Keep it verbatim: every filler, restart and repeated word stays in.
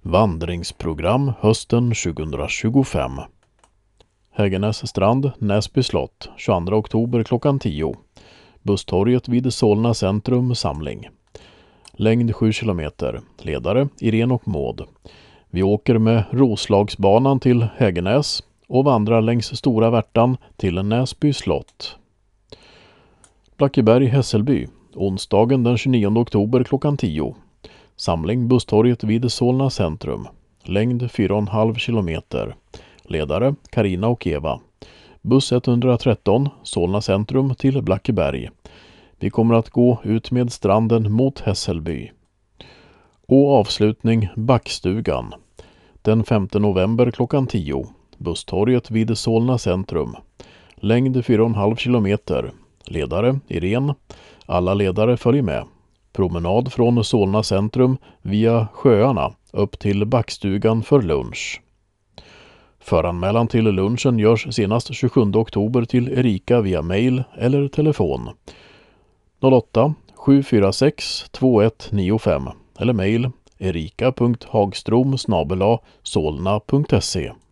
Vandringsprogram hösten tjugohundratjugofem. Hägernäs strand, Näsby slott, tjugoandra oktober klockan tio. Busstorget vid Solna centrum, samling. Längd sju kilometer. Ledare Irene och Maud. Vi åker med Roslagsbanan till Hägernäs och vandrar längs Stora Värtan till Näsby slott. Blackeberg, Hässelby, onsdagen den tjugonionde oktober klockan tio. Samling Busstorget vid Solna centrum. Längd fyra komma fem kilometer. Ledare Karina och Eva. Buss etthundratretton, Solna centrum till Blackeberg. Vi kommer att gå ut med stranden mot Hässelby. Och avslutning Backstugan. Den femte november klockan tio. Busstorget vid Solna centrum. Längd fyra komma fem kilometer. Ledare Irene. Alla ledare följer med. Promenad från Solna centrum via sjöarna upp till Backstugan för lunch. Föranmälan till lunchen görs senast tjugosjunde oktober till Erika via mail eller telefon noll åtta sju fyra sex två ett nio fem eller mail erika punkt hagstrom snabel-a solna punkt se.